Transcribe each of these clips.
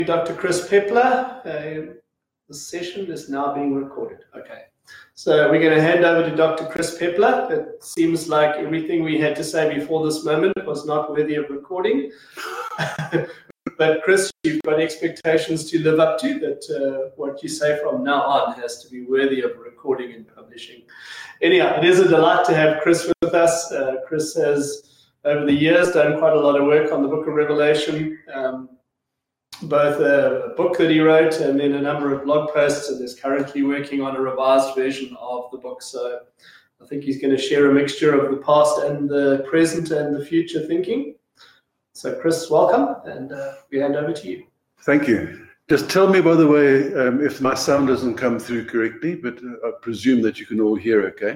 Dr. Chris Pepler. The session is now being recorded. Okay. So we're going to hand over to Dr. Chris Pepler. It seems like everything we had to say before this moment was not worthy of recording. But Chris, you've got expectations to live up to, that what you say from now on has to be worthy of recording and publishing. Anyhow, it is a delight to have Chris with us. Chris has, over the years, done quite a lot of work on the Book of Revelation, both a book that he wrote and then a number of blog posts, and is currently working on a revised version of the book. So I think he's going to share a mixture of the past and the present and the future thinking. So Chris, welcome, and we hand over to you. Thank you. Just tell me, by the way, if my sound doesn't come through correctly, but I presume that you can all hear okay.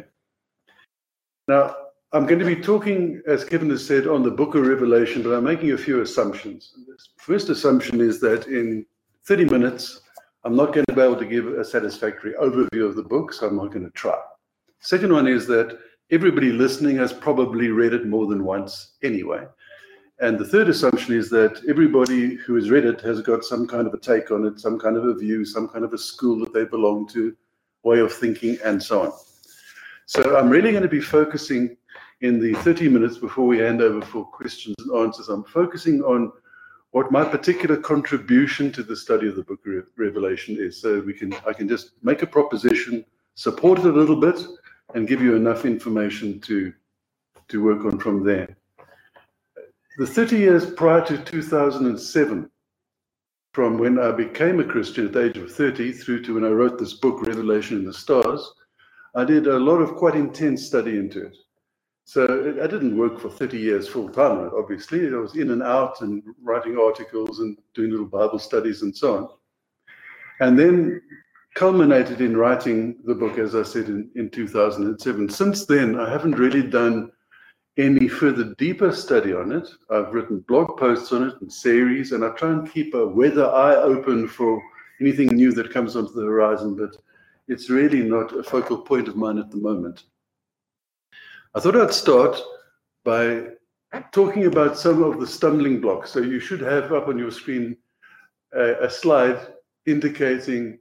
Now, I'm going to be talking, as Kevin has said, on the Book of Revelation, but I'm making a few assumptions. The first assumption is that in 30 minutes, I'm not going to be able to give a satisfactory overview of the book, so I'm not going to try. Second one is that everybody listening has probably read it more than once anyway. And the third assumption is that everybody who has read it has got some kind of a take on it, some kind of a view, some kind of a school that they belong to, way of thinking, and so on. So I'm really going to be focusing in the 30 minutes before we hand over for questions and answers. I'm focusing on what my particular contribution to the study of the Book of Revelation is. So I can just make a proposition, support it a little bit, and give you enough information to work on from there. The 30 years prior to 2007, from when I became a Christian at the age of 30 through to when I wrote this book, Revelation in the Stars, I did a lot of quite intense study into it. So I didn't work for 30 years full time on it, obviously. I was in and out and writing articles and doing little Bible studies and so on. And then culminated in writing the book, as I said, in 2007. Since then, I haven't really done any further deeper study on it. I've written blog posts on it and series, and I try and keep a weather eye open for anything new that comes onto the horizon, but it's really not a focal point of mine at the moment. I thought I'd start by talking about some of the stumbling blocks. So you should have up on your screen a slide indicating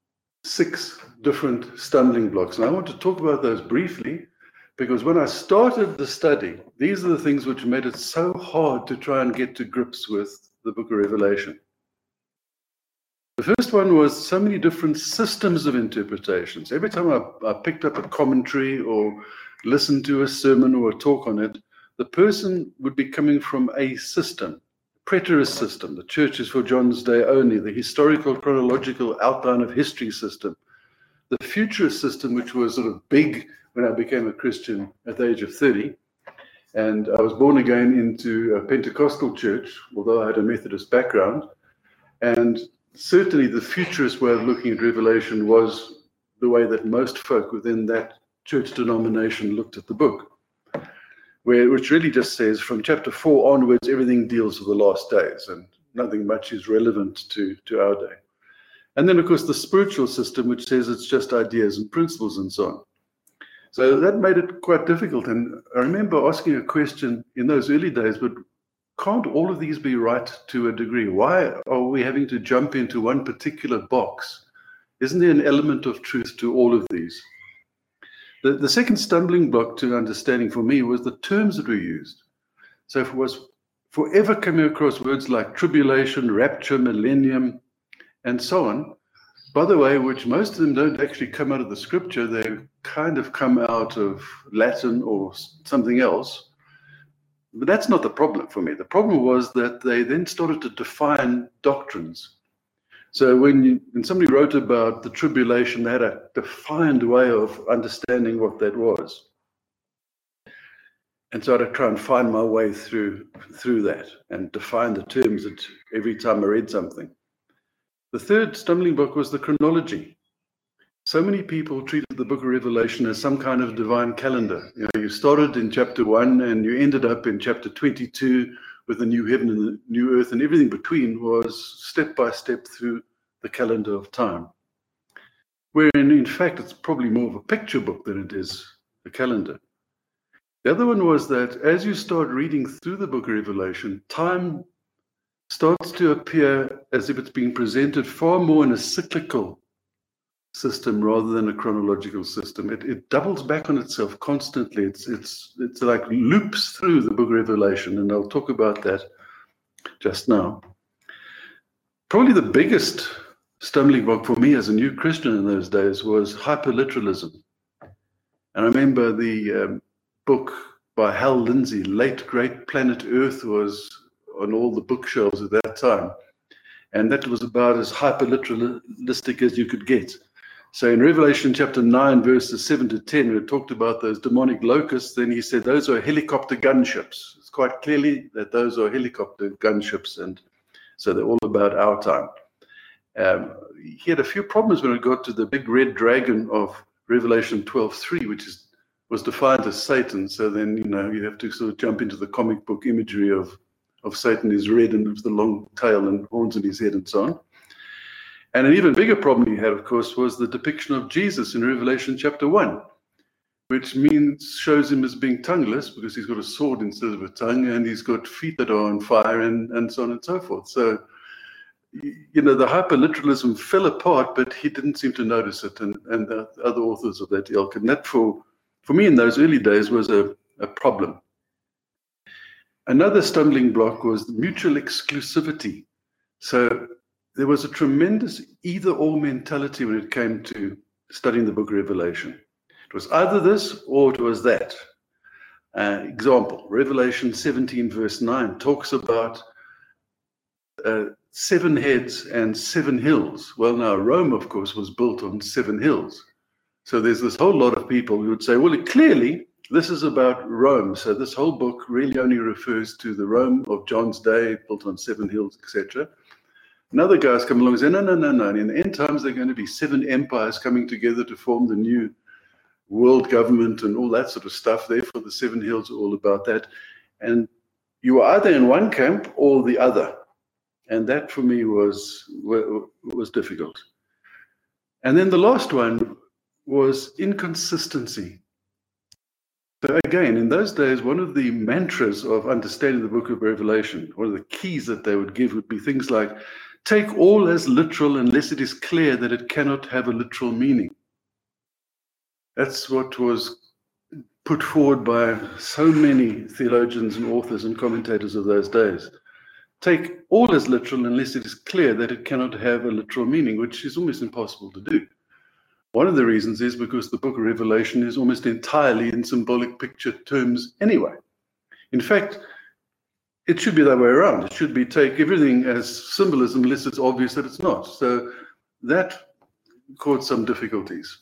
6 different stumbling blocks. And I want to talk about those briefly, because when I started the study, these are the things which made it so hard to try and get to grips with the Book of Revelation. The first one was so many different systems of interpretations. Every time I picked up a commentary or listened to a sermon or a talk on it, the person would be coming from a system, preterist system, the church is for John's day only, the historical chronological outline of history system, the futurist system, which was sort of big when I became a Christian at the age of 30. And I was born again into a Pentecostal church, although I had a Methodist background. And certainly the futurist way of looking at Revelation was the way that most folk within that church denomination looked at the book, which really just says from chapter 4 onwards, everything deals with the last days and nothing much is relevant to our day. And then, of course, the spiritual system, which says it's just ideas and principles and so on. So that made it quite difficult. And I remember asking a question in those early days, but can't all of these be right to a degree? Why are we having to jump into one particular box? Isn't there an element of truth to all of these? The second stumbling block to understanding for me was the terms that were used. So if it was forever coming across words like tribulation, rapture, millennium, and so on, by the way, which most of them don't actually come out of the scripture, they kind of come out of Latin or something else. But that's not the problem for me. The problem was that they then started to define doctrines. So when somebody wrote about the tribulation, they had a defined way of understanding what that was. And so I had to try and find my way through that and define the terms that every time I read something. The third stumbling block was the chronology. So many people treated the Book of Revelation as some kind of divine calendar. You started in chapter 1 and you ended up in chapter 22 with the new heaven and the new earth, and everything between was step by step through the calendar of time. Wherein, in fact, it's probably more of a picture book than it is a calendar. The other one was that as you start reading through the Book of Revelation, time starts to appear as if it's being presented far more in a cyclical system rather than a chronological system. It doubles back on itself constantly. It's like loops through the book of Revelation, and I'll talk about that just now. Probably the biggest stumbling block for me as a new Christian in those days was hyperliteralism. And I remember the book by Hal Lindsey, Late Great Planet Earth, was on all the bookshelves at that time. And that was about as hyperliteralistic as you could get. So in Revelation chapter 9, verses 7 to 10, we talked about those demonic locusts. Then he said those are helicopter gunships. It's quite clearly that those are helicopter gunships. And so they're all about our time. He had a few problems when it got to the big red dragon of Revelation 12:3, which was defined as Satan. So then, you have to sort of jump into the comic book imagery of Satan is red and with the long tail and horns in his head and so on. And an even bigger problem he had, of course, was the depiction of Jesus in Revelation chapter 1, which shows him as being tongueless because he's got a sword instead of a tongue, and he's got feet that are on fire, and so on and so forth. So, the hyperliteralism fell apart, but he didn't seem to notice it, and the other authors of that ilk. And that, for me in those early days, was a problem. Another stumbling block was mutual exclusivity. So there was a tremendous either-or mentality when it came to studying the book of Revelation. It was either this or it was that. Example, Revelation 17 verse 9 talks about 7 heads and 7 hills. Well, now Rome, of course, was built on 7 hills. So there's this whole lot of people who would say, well, clearly this is about Rome. So this whole book really only refers to the Rome of John's day, built on 7 hills, etc. And other guys come along and say, no. In the end times, there are going to be 7 empires coming together to form the new world government and all that sort of stuff. Therefore, the 7 hills are all about that. And you are either in one camp or the other. And that, for me, was difficult. And then the last one was inconsistency. So again, in those days, one of the mantras of understanding the book of Revelation, one of the keys that they would give would be things like, take all as literal unless it is clear that it cannot have a literal meaning. That's what was put forward by so many theologians and authors and commentators of those days. Take all as literal unless it is clear that it cannot have a literal meaning, which is almost impossible to do. One of the reasons is because the book of Revelation is almost entirely in symbolic picture terms anyway. In fact, it should be that way around. It should be take everything as symbolism unless it's obvious that it's not. So that caused some difficulties.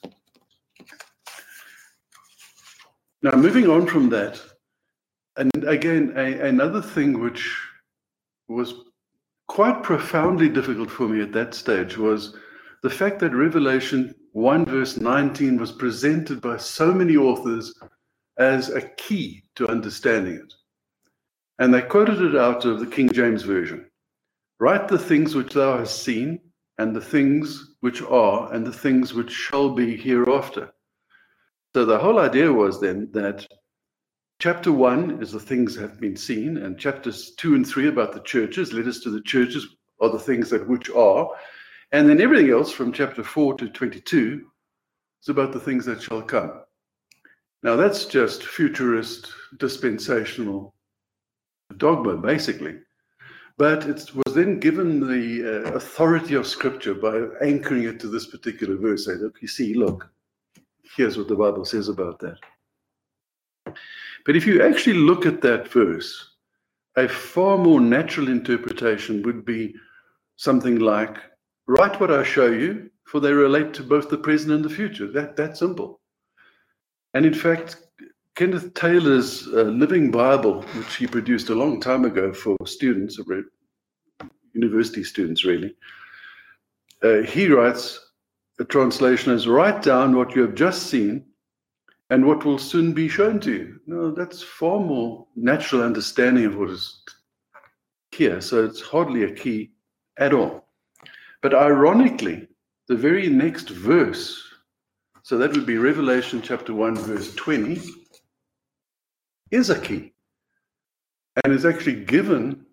Now, moving on from that, and again, another thing which was quite profoundly difficult for me at that stage was the fact that Revelation 1 verse 19 was presented by so many authors as a key to understanding it. And they quoted it out of the King James Version. Write the things which thou hast seen, and the things which are, and the things which shall be hereafter. So the whole idea was then that chapter 1 is the things that have been seen, and chapters 2 and 3 about the churches, letters to the churches, are the things that which are. And then everything else from chapter 4 to 22 is about the things that shall come. Now that's just futurist, dispensational dogma, basically. But it was then given the authority of Scripture by anchoring it to this particular verse. Say, look, you see, look, here's what the Bible says about that. But if you actually look at that verse, a far more natural interpretation would be something like, write what I show you, for they relate to both the present and the future. That's simple. And in fact, Kenneth Taylor's Living Bible, which he produced a long time ago for students, university students really, he writes a translation as, write down what you have just seen and what will soon be shown to you. No, that's far more natural understanding of what is here. So it's hardly a key at all. But ironically, the very next verse, so that would be Revelation chapter 1, verse 20, is a key. And is actually given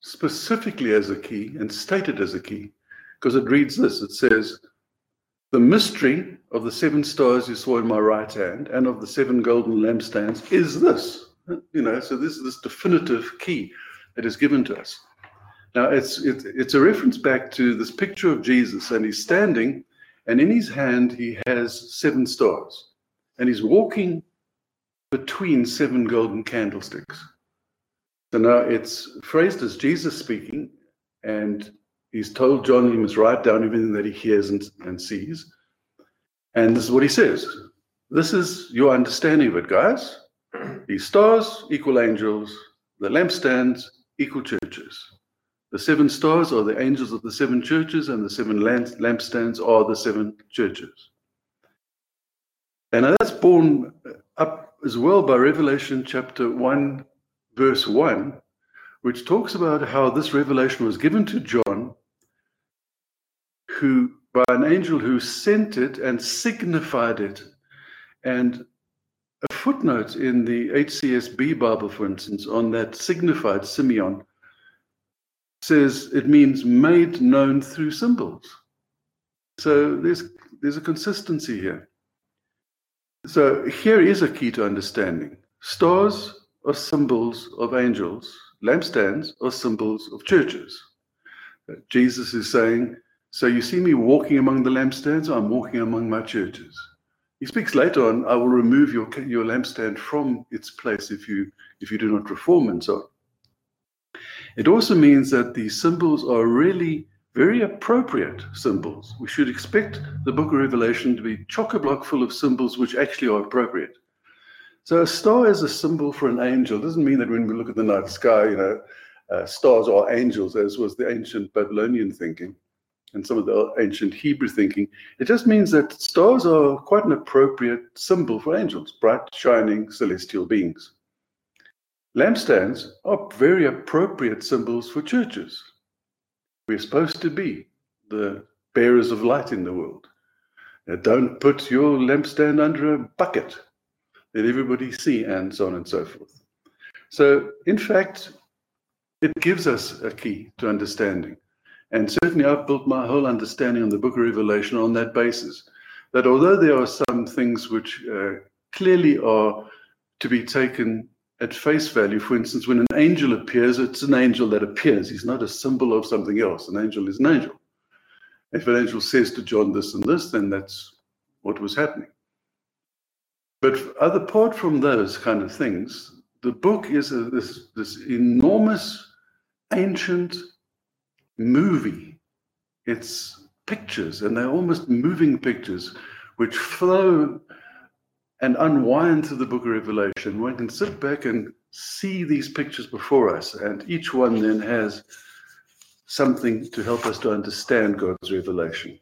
specifically as a key and stated as a key, because it reads this. It says, the mystery of the 7 stars you saw in my right hand and of the 7 golden lampstands is this. So this is this definitive key that is given to us. Now, it's a reference back to this picture of Jesus, and he's standing, and in his hand he has 7 stars, and he's walking between 7 golden candlesticks. So now it's phrased as Jesus speaking, and he's told John he must write down everything that he hears and sees. And this is what he says. This is your understanding of it, guys. These stars equal angels. The lampstands equal churches. The 7 stars are the angels of the 7 churches, and the 7 lampstands are the 7 churches. And that's borne up as well by Revelation chapter 1, verse 1, which talks about how this revelation was given to John, who by an angel who sent it and signified it. And a footnote in the HCSB Bible, for instance, on that signified Simeon, says it means made known through symbols. So there's a consistency here. So here is a key to understanding. Stars are symbols of angels. Lampstands are symbols of churches. Jesus is saying, so you see me walking among the lampstands, I'm walking among my churches. He speaks later on, I will remove your lampstand from its place if you do not reform, and so on. It also means that these symbols are really very appropriate symbols. We should expect the book of Revelation to be chock-a-block full of symbols which actually are appropriate. So a star as a symbol for an angel doesn't mean that when we look at the night sky, stars are angels, as was the ancient Babylonian thinking and some of the ancient Hebrew thinking. It just means that stars are quite an appropriate symbol for angels, bright, shining, celestial beings. Lampstands are very appropriate symbols for churches. We're supposed to be the bearers of light in the world. Don't put your lampstand under a bucket. Let everybody see, and so on and so forth. So, in fact, it gives us a key to understanding. And certainly I've built my whole understanding on the book of Revelation on that basis, that although there are some things which clearly are to be taken at face value, for instance, when an angel appears, it's an angel that appears. He's not a symbol of something else. An angel is an angel. If an angel says to John this and this, then that's what was happening. But apart from those kind of things, the book is this enormous ancient movie. It's pictures, and they're almost moving pictures, which flow and unwind through the book of Revelation. One can sit back and see these pictures before us, and each one then has something to help us to understand God's revelation.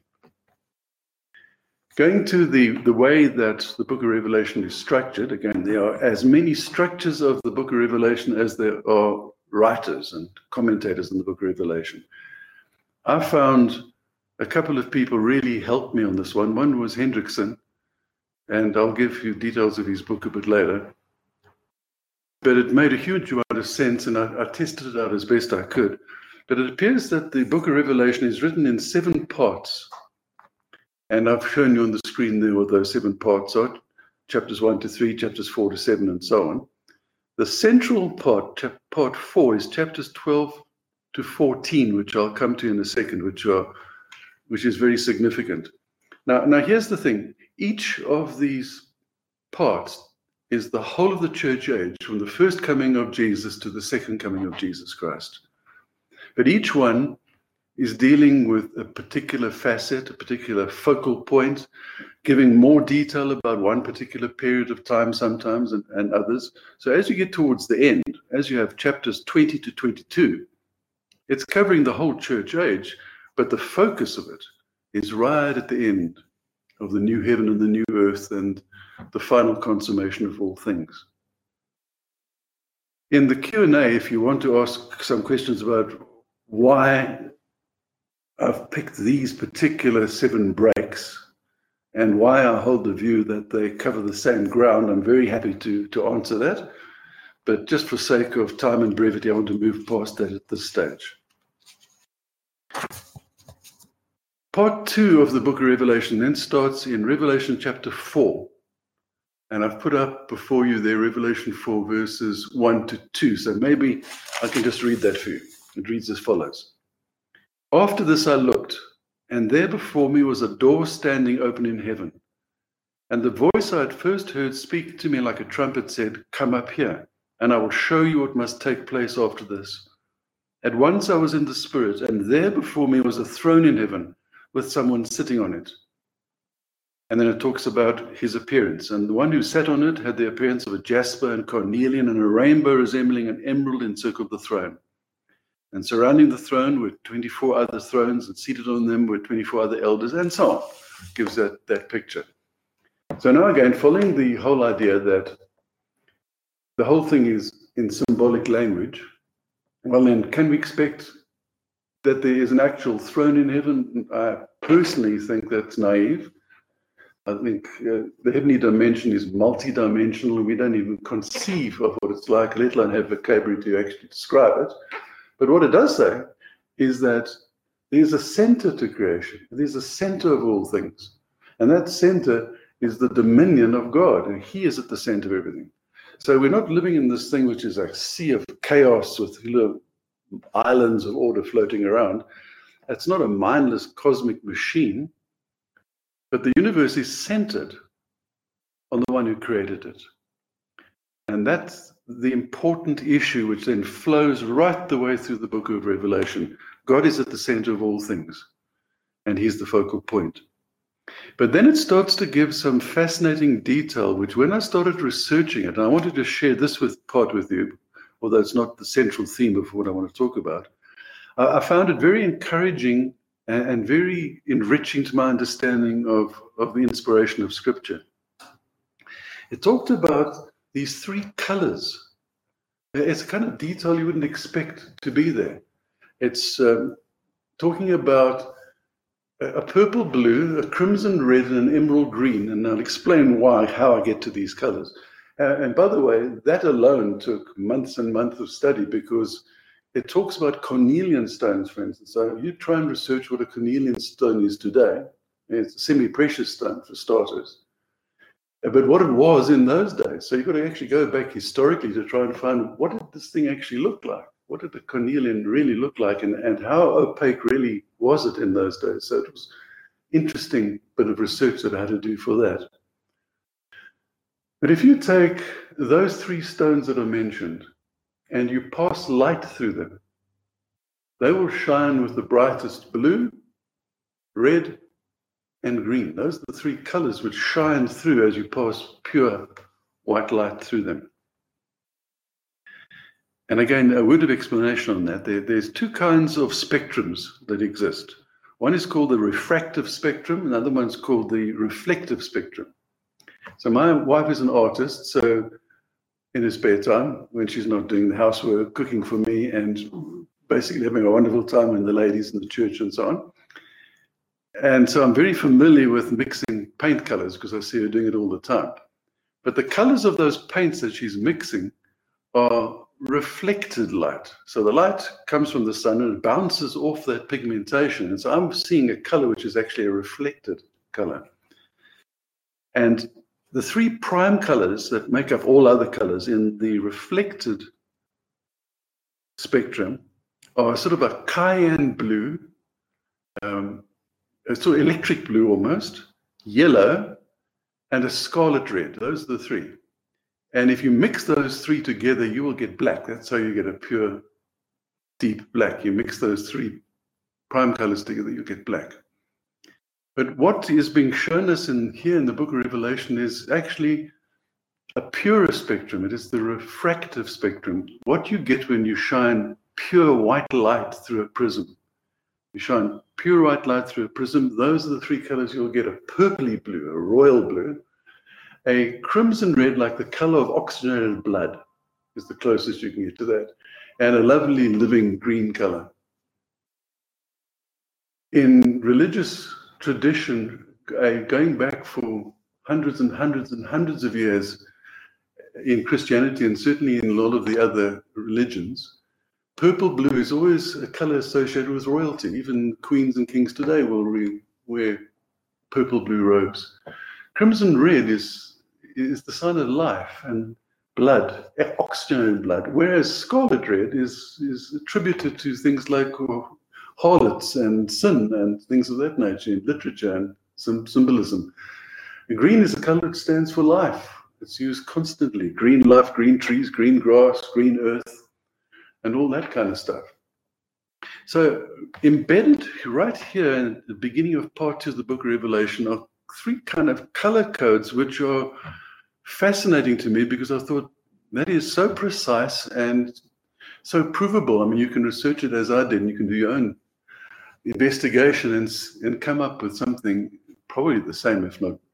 Going to the way that the book of Revelation is structured, again, there are as many structures of the book of Revelation as there are writers and commentators in the book of Revelation. I found a couple of people really helped me on this one. One was Hendrickson, and I'll give you details of his book a bit later. But it made a huge amount of sense, and I tested it out as best I could. But it appears that the book of Revelation is written in 7 parts. And I've shown you on the screen there what those 7 parts are, chapters 1 to 3, chapters 4 to 7, and so on. The central part, part 4, is chapters 12 to 14, which I'll come to in a second, which is very significant. Now here's the thing. Each of these parts is the whole of the church age, from the first coming of Jesus to the second coming of Jesus Christ. But each one is dealing with a particular facet, a particular focal point, giving more detail about one particular period of time sometimes and others. So as you get towards the end, as you have chapters 20 to 22, it's covering the whole church age, but the focus of it is right at the end of the new heaven and the new earth and the final consummation of all things. In the Q&A, if you want to ask some questions about why I've picked these particular 7 breaks and why I hold the view that they cover the same ground, I'm very happy to answer that. but just for sake of time and brevity, I want to move past that at this stage. Part 2 of the book of Revelation then starts in Revelation chapter 4. And I've put up before you there Revelation 4 verses 1 to 2. So maybe I can just read that for you. It reads as follows. After this I looked, and there before me was a door standing open in heaven. And the voice I had first heard speak to me like a trumpet said, "Come up here, and I will show you what must take place after this." At once I was in the Spirit, and there before me was a throne in heaven with someone sitting on it. And then it talks about his appearance. And the one who sat on it had the appearance of a jasper and carnelian, and a rainbow resembling an emerald encircled the throne. And surrounding the throne were 24 other thrones, and seated on them were 24 other elders, and so on. Gives that picture. So now again, following the whole idea that the whole thing is in symbolic language, well then, can we expect that there is an actual throne in heaven? I personally think that's naive. I think the heavenly dimension is multi-dimensional. We don't even conceive of what it's like, let alone have vocabulary to actually describe it. But what it does say is that there's a center to creation. There's a center of all things. And that center is the dominion of God, and He is at the center of everything. So we're not living in this thing which is a sea of chaos with little islands of order floating around. It's not a mindless cosmic machine, but the universe is centered on the one who created it. And that's the important issue which then flows right the way through the book of Revelation. God is at the center of all things, and He's the focal point. But then it starts to give some fascinating detail, which when I started researching it, and I wanted to share this part with you, although it's not the central theme of what I want to talk about, I found it very encouraging and very enriching to my understanding of the inspiration of Scripture. It talked about these 3 colors. It's a kind of detail you wouldn't expect to be there. It's talking about a purple blue, a crimson red, and an emerald green. And I'll explain how I get to these colors. And by the way, that alone took months and months of study, because it talks about cornelian stones, for instance. So you try and research what a cornelian stone is today. It's a semi-precious stone for starters. But what it was in those days. So you've got to actually go back historically to try and find, what did this thing actually look like? What did the cornelian really look like, and how opaque really was it in those days? So it was interesting bit of research that I had to do for that. But if you take those 3 stones that are mentioned and you pass light through them, they will shine with the brightest blue, red, and green. Those are the 3 colors which shine through as you pass pure white light through them. And again, a word of explanation on that. There's 2 kinds of spectrums that exist. One is called the refractive spectrum, another one's called the reflective spectrum. So my wife is an artist, so in her spare time, when she's not doing the housework, cooking for me, and basically having a wonderful time with the ladies in the church and so on. And so I'm very familiar with mixing paint colors, because I see her doing it all the time. But the colors of those paints that she's mixing are reflected light. So the light comes from the sun and it bounces off that pigmentation. And so I'm seeing a color which is actually a reflected color. And the 3 prime colors that make up all other colors in the reflected spectrum are sort of a cayenne blue, a sort of electric blue almost, yellow, and a scarlet red. Those are the 3. And if you mix those 3 together, you will get black. That's how you get a pure, deep black. You mix those 3 prime colors together, you get black. But what is being shown us here in the book of Revelation is actually a purer spectrum. It is the refractive spectrum. What you get when you shine pure white light through a prism. You shine pure white light through a prism. Those are the 3 colors you'll get: a purpley blue, a royal blue, a crimson red, like the color of oxygenated blood, is the closest you can get to that, and a lovely living green color. In religious tradition, going back for hundreds and hundreds and hundreds of years, in Christianity and certainly in a lot of the other religions, purple blue is always a color associated with royalty. Even queens and kings today will wear purple blue robes. Crimson red is the sign of life and blood, oxygen and blood, whereas scarlet red is attributed to things like harlots and sin and things of that nature in literature and some symbolism. And green is a color that stands for life. It's used constantly. Green life, green trees, green grass, green earth, and all that kind of stuff. So embedded right here in the beginning of part 2 of the book of Revelation are 3 kind of color codes which are fascinating to me because I thought that is so precise and so provable. I mean, you can research it as I did, and you can do your own investigation and come up with something probably the same, if not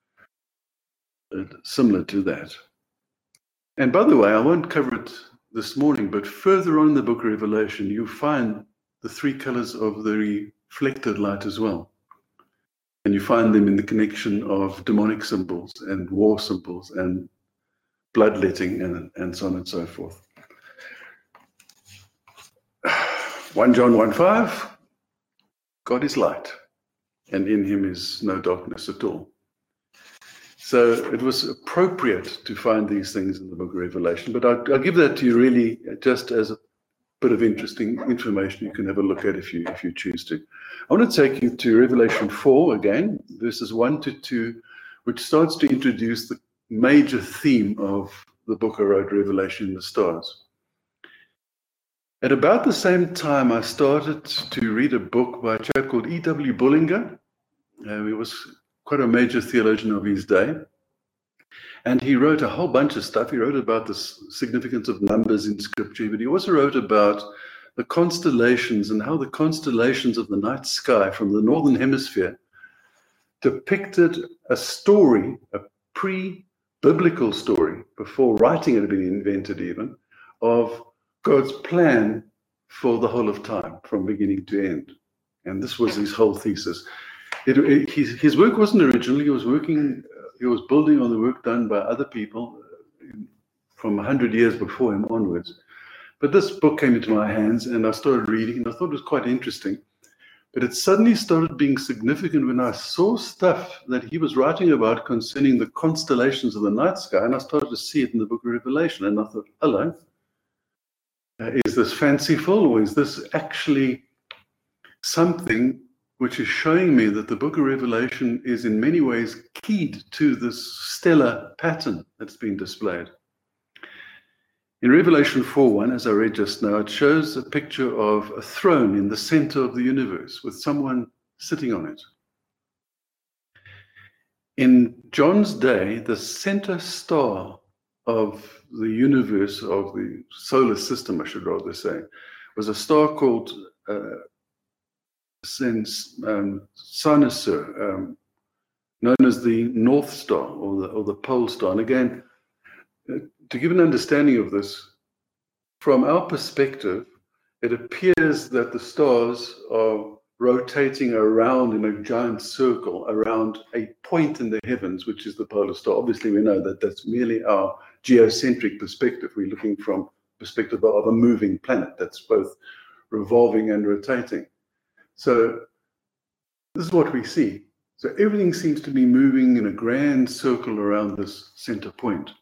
similar to that. And by the way, I won't cover it this morning, but further on in the book of Revelation, you find the 3 colors of the reflected light as well. And you find them in the connection of demonic symbols and war symbols and bloodletting and so on and so forth. 1 John 1:5, God is light, and in him is no darkness at all. So it was appropriate to find these things in the book of Revelation, but I'll give that to you really just as a bit of interesting information you can have a look at if you choose to. I want to take you to Revelation 4 again, verses 1 to 2, which starts to introduce the major theme of the book I wrote, Revelation in the Stars. At about the same time, I started to read a book by a chap called E.W. Bullinger. He was quite a major theologian of his day. And he wrote a whole bunch of stuff. He wrote about the significance of numbers in Scripture, but he also wrote about the constellations and how the constellations of the night sky from the northern hemisphere depicted a story, a pre-biblical story, before writing had been invented even, of God's plan for the whole of time, from beginning to end. And this was his whole thesis. His work wasn't original. He was building on the work done by other people from 100 years before him onwards. But this book came into my hands and I started reading, and I thought it was quite interesting. But it suddenly started being significant when I saw stuff that he was writing about concerning the constellations of the night sky, and I started to see it in the book of Revelation. And I thought, hello, is this fanciful, or is this actually something which is showing me that the book of Revelation is in many ways keyed to this stellar pattern that's been displayed? In Revelation 4:1, as I read just now, it shows a picture of a throne in the center of the universe with someone sitting on it. In John's day, the center star of the universe, of the solar system, I should rather say, was a star called Cynosure, known as the North Star or the Pole Star. And again, to give an understanding of this, from our perspective, it appears that the stars are rotating around in a giant circle around a point in the heavens, which is the polar star. Obviously, we know that that's merely our geocentric perspective. We're looking from the perspective of a moving planet that's both revolving and rotating. So this is what we see. So everything seems to be moving in a grand circle around this center point.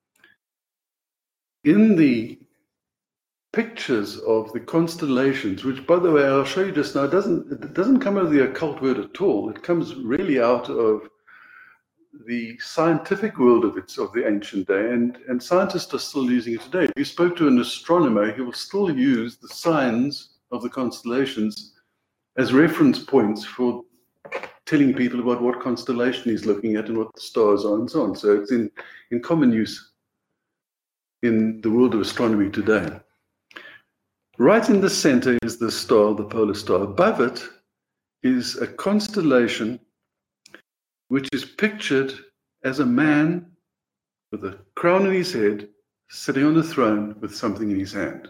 In the pictures of the constellations, which, by the way, I'll show you just now, it doesn't come out of the occult word at all. It comes really out of the scientific world of the ancient day, and scientists are still using it today. If you spoke to an astronomer, he will still use the signs of the constellations as reference points for telling people about what constellation he's looking at and what the stars are and so on. So it's in common use in the world of astronomy today. Right in the center is the star, the polar star. Above it is a constellation which is pictured as a man with a crown on his head, sitting on a throne with something in his hand.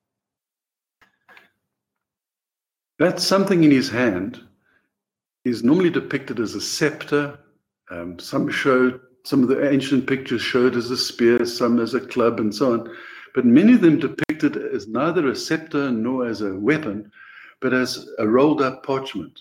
That something in his hand is normally depicted as a scepter. Some show some of the ancient pictures showed as a spear, some as a club, and so on. But many of them depicted as neither a scepter nor as a weapon, but as a rolled-up parchment.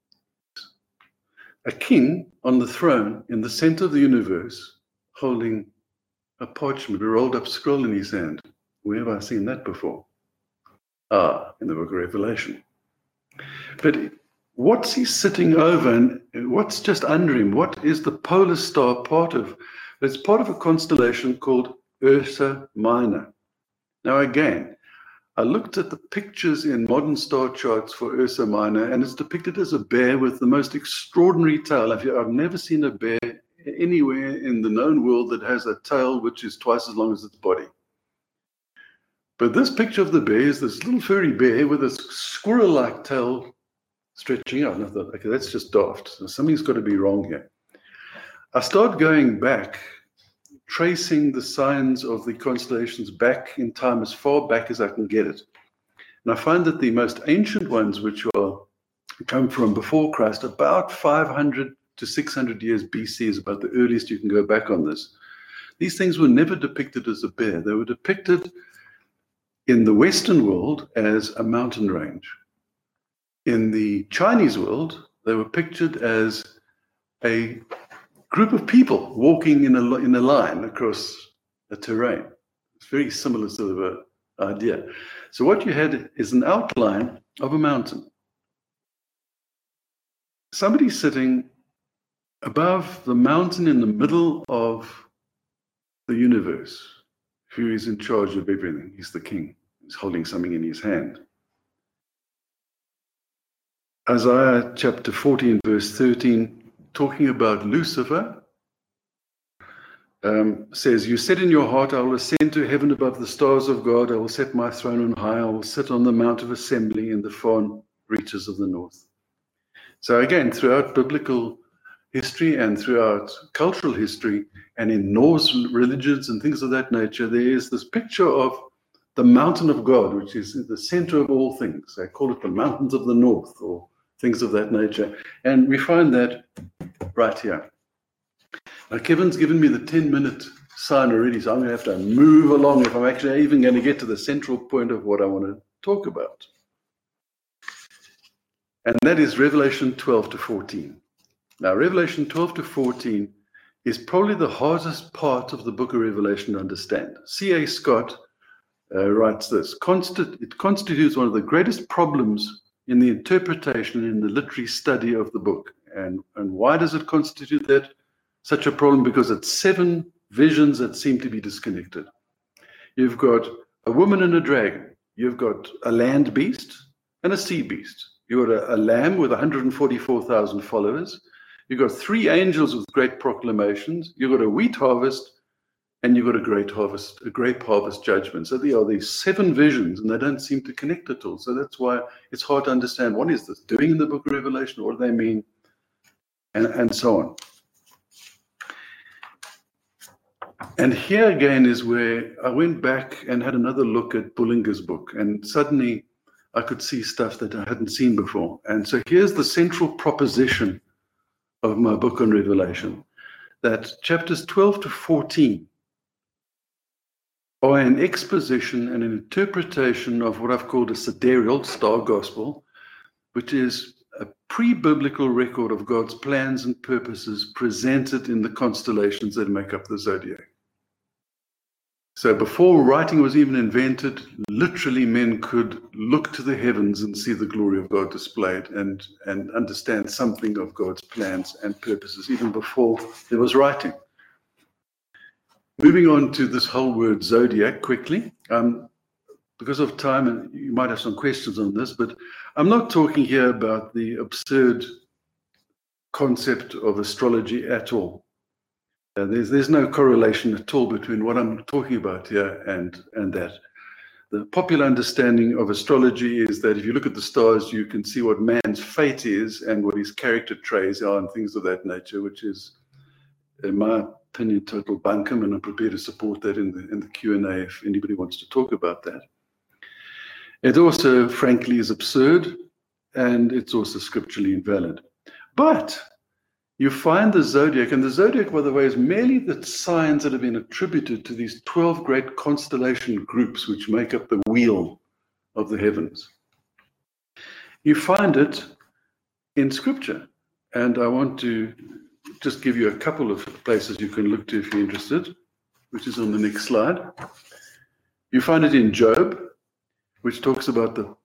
A king on the throne in the center of the universe holding a parchment, a rolled-up scroll in his hand. Where have I seen that before? In the book of Revelation. But what's he sitting over, and what's just under him? What is the polar star part of? It's part of a constellation called Ursa Minor. Now again, I looked at the pictures in modern star charts for Ursa Minor, and it's depicted as a bear with the most extraordinary tail. I've never seen a bear anywhere in the known world that has a tail which is twice as long as its body. But this picture of the bear is this little furry bear with a squirrel-like tail stretching out. And I thought, okay, that's just daft. So something's got to be wrong here. I started going back, tracing the signs of the constellations back in time as far back as I can get it. And I find that the most ancient ones, which come from before Christ, about 500 to 600 years BC is about the earliest you can go back on this. These things were never depicted as a bear. They were depicted in the Western world as a mountain range. In the Chinese world, they were pictured as a group of people walking in a line across a terrain. It's very similar sort of an idea. So what you had is an outline of a mountain. Somebody sitting above the mountain in the middle of the universe, who is in charge of everything. He's the king. He's holding something in his hand. Isaiah chapter 14, verse 13, talking about Lucifer, says, "You said in your heart, I will ascend to heaven above the stars of God. I will set my throne on high. I will sit on the mount of assembly in the far reaches of the north." So again, throughout biblical history and throughout cultural history and in Norse religions and things of that nature, there is this picture of the mountain of God, which is the center of all things. They call it the mountains of the north or things of that nature. And we find that right here. Now, Kevin's given me the 10-minute sign already, so I'm going to have to move along if I'm actually even going to get to the central point of what I want to talk about. And that is Revelation 12 to 14. Now, Revelation 12 to 14 is probably the hardest part of the book of Revelation to understand. C.A. Scott writes this: it constitutes one of the greatest problems in the interpretation, in the literary study of the book. And why does it constitute that such a problem? Because it's 7 visions that seem to be disconnected. You've got a woman and a dragon. You've got a land beast and a sea beast. You've got a lamb with 144,000 followers. You've got 3 angels with great proclamations. You've got a wheat harvest, and you've got a grape harvest judgment. So there are these 7 visions, and they don't seem to connect at all. So that's why it's hard to understand what is this doing in the book of Revelation, what do they mean, and so on. And here again is where I went back and had another look at Bullinger's book, and suddenly I could see stuff that I hadn't seen before. And so here's the central proposition of my book on Revelation, that chapters 12 to 14 are an exposition and an interpretation of what I've called a sidereal star gospel, which is a pre-biblical record of God's plans and purposes presented in the constellations that make up the zodiac. So before writing was even invented, literally men could look to the heavens and see the glory of God displayed and understand something of God's plans and purposes, even before there was writing. Moving on to this whole word zodiac quickly, because of time, and you might have some questions on this, but I'm not talking here about the absurd concept of astrology at all. There's no correlation at all between what I'm talking about here and that. The popular understanding of astrology is that if you look at the stars, you can see what man's fate is and what his character traits are and things of that nature, which is, in my opinion, total bunkum, and I'm prepared to support that in the Q&A if anybody wants to talk about that. It also, frankly, is absurd, and it's also scripturally invalid. But you find the zodiac, and the zodiac, by the way, is merely the signs that have been attributed to these 12 great constellation groups which make up the wheel of the heavens. You find it in Scripture, and I want to just give you a couple of places you can look to if you're interested, which is on the next slide. You find it in Job, which talks about the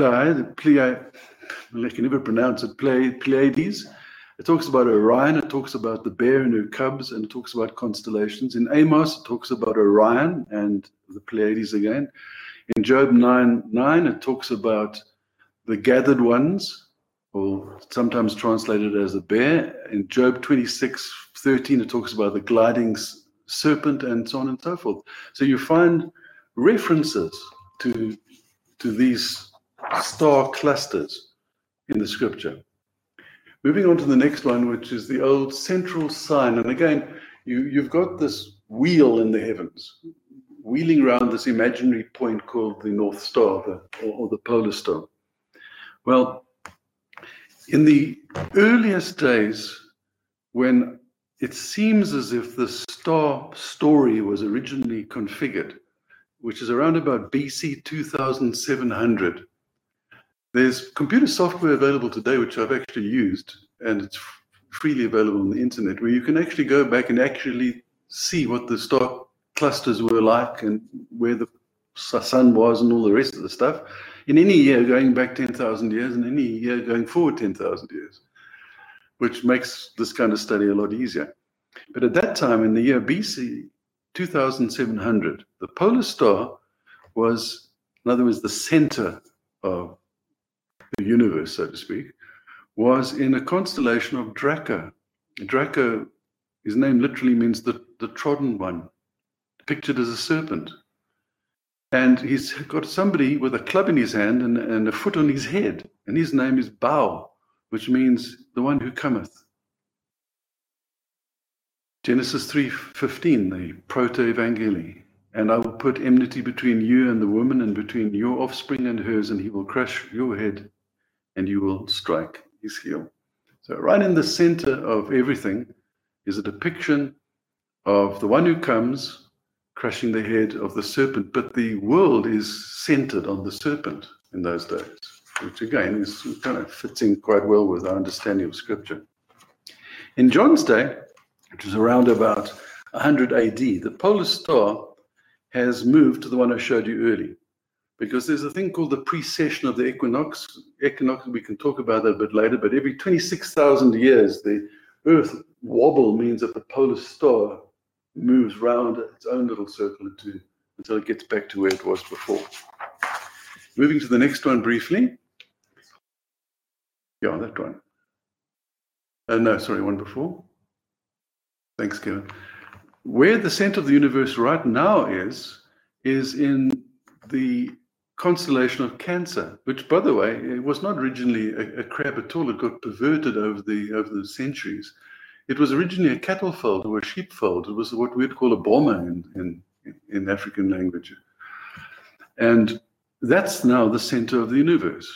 I can never pronounce it, Pleiades. It talks about Orion, it talks about the bear and her cubs, and it talks about constellations. In Amos, it talks about Orion and the Pleiades again. In Job 9:9, it talks about the gathered ones, or sometimes translated as the bear. In Job 26:13, it talks about the gliding serpent, and so on and so forth. So you find references to these star clusters in the Scripture. Moving on to the next one, which is the old central sign. And again, you've got this wheel in the heavens, wheeling around this imaginary point called the North Star, or the Polar Star. Well, in the earliest days, when it seems as if the star story was originally configured, which is around about BC 2700, there's computer software available today, which I've actually used, and it's freely available on the internet, where you can actually go back and actually see what the star clusters were like and where the sun was and all the rest of the stuff in any year going back 10,000 years and any year going forward 10,000 years, which makes this kind of study a lot easier. But at that time, in the year BC 2700, the polar star was, in other words, the center of the universe, so to speak, was in a constellation of Draco. Draco, his name literally means the trodden one, pictured as a serpent. And he's got somebody with a club in his hand and a foot on his head, and his name is Bao, which means the one who cometh. Genesis 3:15, the proto-evangeli. And I will put enmity between you and the woman, and between your offspring and hers, and he will crush your head, and you will strike his heel. So right in the center of everything is a depiction of the one who comes crushing the head of the serpent. But the world is centered on the serpent in those days, which again is kind of fits in quite well with our understanding of Scripture. In John's day, which was around about 100 AD, the polar star has moved to the one I showed you earlier, because there's a thing called the precession of the equinox. We can talk about that a bit later, but every 26,000 years, the Earth wobble means that the polar star moves round its own little circle until it gets back to where it was before. Moving to the next one briefly. Yeah, that one. No, sorry, one before. Thanks, Kevin. Where the center of the universe right now is in the constellation of Cancer, which, by the way, it was not originally a crab at all. It got perverted over the centuries. It was originally a cattle fold or a sheep fold. It was what we'd call a bomber in African language. And that's now the center of the universe.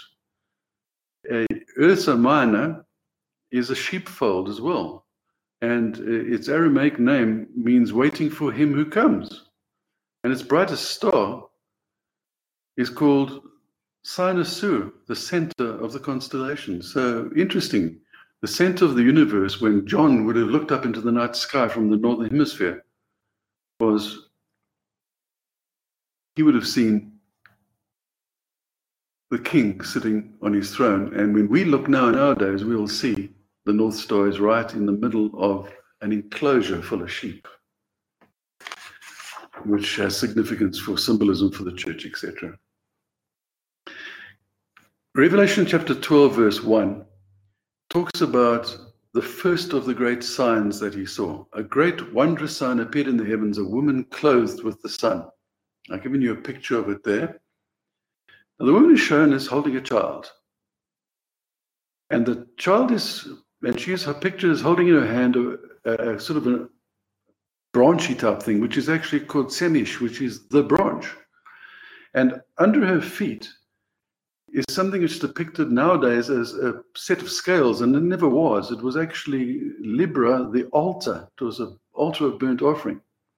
Ursa Minor is a sheepfold as well. And its Aramaic name means waiting for him who comes. And its brightest star is called Sinus Sur, the center of the constellation. So interesting. The center of the universe, when John would have looked up into the night sky from the northern hemisphere, he would have seen the king sitting on his throne. And when we look now nowadays, we'll see the North Star is right in the middle of an enclosure full of sheep, which has significance for symbolism for the church, etc. Revelation chapter 12, verse 1, talks about the first of the great signs that he saw. A great wondrous sign appeared in the heavens, a woman clothed with the sun. I've given you a picture of it there. Now, the woman is shown as holding a child. And the child her picture is holding in her hand a sort of a branchy type thing, which is actually called semish, which is the branch. And under her feet is something which is depicted nowadays as a set of scales, and it never was. It was actually Libra, the altar. It was an altar of burnt offering.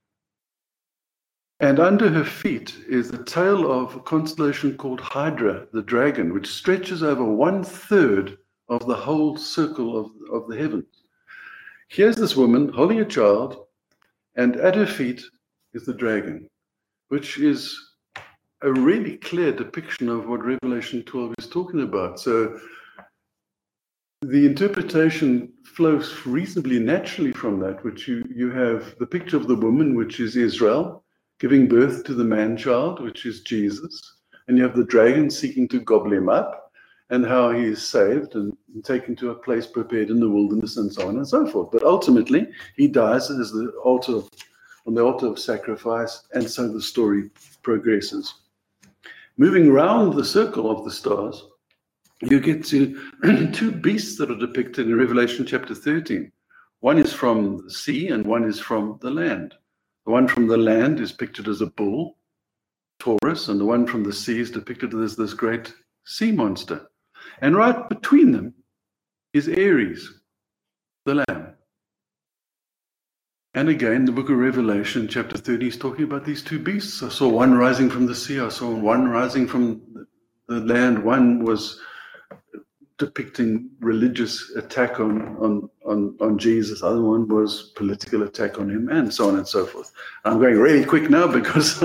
And under her feet is the tail of a constellation called Hydra, the dragon, which stretches over 1/3 of the whole circle of the heavens. Here's this woman holding a child, and at her feet is the dragon, which is a really clear depiction of what Revelation 12 is talking about. So the interpretation flows reasonably naturally from that, which you have the picture of the woman, which is Israel, giving birth to the man-child, which is Jesus. And you have the dragon seeking to gobble him up, and how he is saved and taken to a place prepared in the wilderness, and so on and so forth. But ultimately, he dies as on the altar of sacrifice, and so the story progresses. Moving round the circle of the stars, you get to two beasts that are depicted in Revelation chapter 13. One is from the sea and one is from the land. The one from the land is pictured as a bull, Taurus, and the one from the sea is depicted as this great sea monster. And right between them is Aries, the lamb. And again, the book of Revelation, chapter 30, is talking about these two beasts. I saw one rising from the sea. I saw one rising from the land. One was depicting religious attack on Jesus. The other one was political attack on him, and so on and so forth. I'm going really quick now because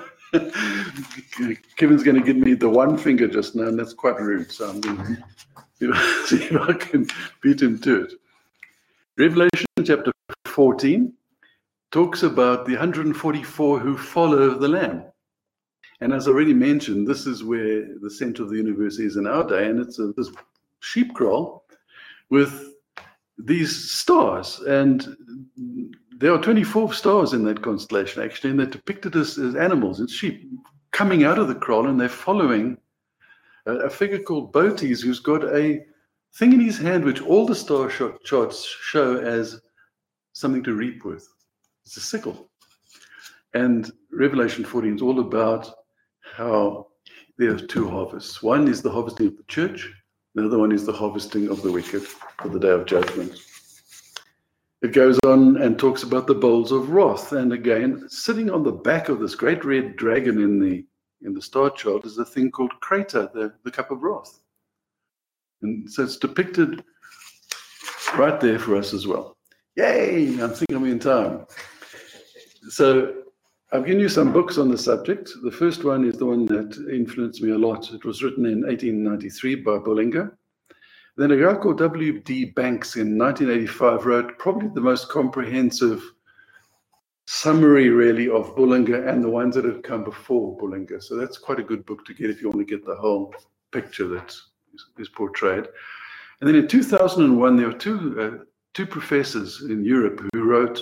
Kevin's going to give me the one finger just now, and that's quite rude. So I'm going to see if I can beat him to it. Revelation chapter 14 talks about the 144 who follow the Lamb. And as I already mentioned, this is where the center of the universe is in our day, and it's this sheep kraal with these stars. And there are 24 stars in that constellation, actually, and they're depicted as animals. It's sheep coming out of the kraal, and they're following a figure called Botes, who's got a thing in his hand which all the star charts show as something to reap with. It's a sickle. And Revelation 14 is all about how there are two harvests. One is the harvesting of the church, the other one is the harvesting of the wicked for the day of judgment. It goes on and talks about the bowls of wrath. And again, sitting on the back of this great red dragon in the star chart is a thing called Crater, the cup of wrath. And so it's depicted right there for us as well. Yay! I'm thinking I'm in time. So I've given you some books on the subject. The first one is the one that influenced me a lot. It was written in 1893 by Bullinger. Then a guy called W.D. Banks in 1985 wrote probably the most comprehensive summary, really, of Bullinger and the ones that have come before Bullinger. So that's quite a good book to get if you want to get the whole picture that is portrayed. And then in 2001, there were two professors in Europe who wrote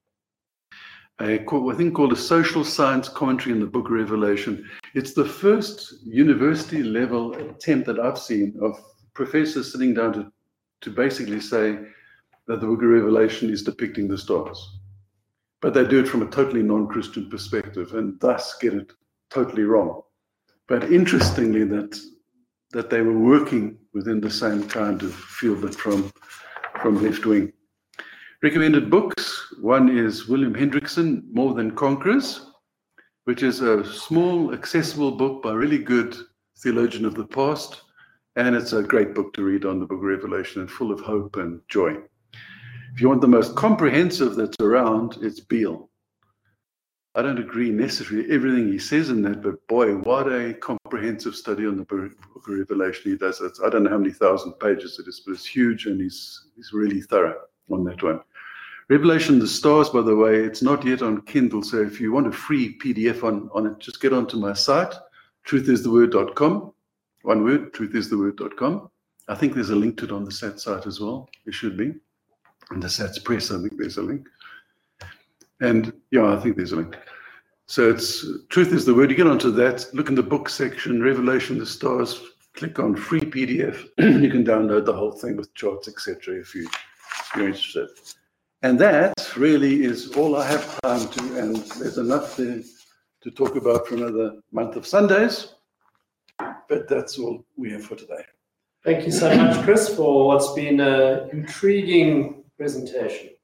a thing called a social science commentary in the book of Revelation. It's the first university level attempt that I've seen of professors sitting down to basically say that the book of Revelation is depicting the stars. But they do it from a totally non-Christian perspective and thus get it totally wrong. But interestingly, that they were working within the same kind of field, but from left wing. Recommended books. One is William Hendrickson, More Than Conquerors, which is a small, accessible book by a really good theologian of the past. And it's a great book to read on the book of Revelation and full of hope and joy. If you want the most comprehensive that's around, it's Beale. I don't agree necessarily everything he says in that, but boy, what a comprehensive study on the book of Revelation he does. I don't know how many thousand pages it is, but it's huge, and he's really thorough on that one. Revelation, the stars, by the way, it's not yet on Kindle, so if you want a free PDF on it, just get onto my site, truthistheword.com. One word, truthistheword.com. I think there's a link to it on the SAT site as well. There should be. And the SAT's press, I think there's a link. And yeah, I think there's a link. So it's Truth is the Word. You get onto that, look in the book section, Revelation, the stars, click on free PDF. You can download the whole thing with charts, etc. if you're interested. And that really is all I have time to, and there's enough there to talk about for another month of Sundays. but that's all we have for today. Thank you so much, Chris, for what's been an intriguing presentation.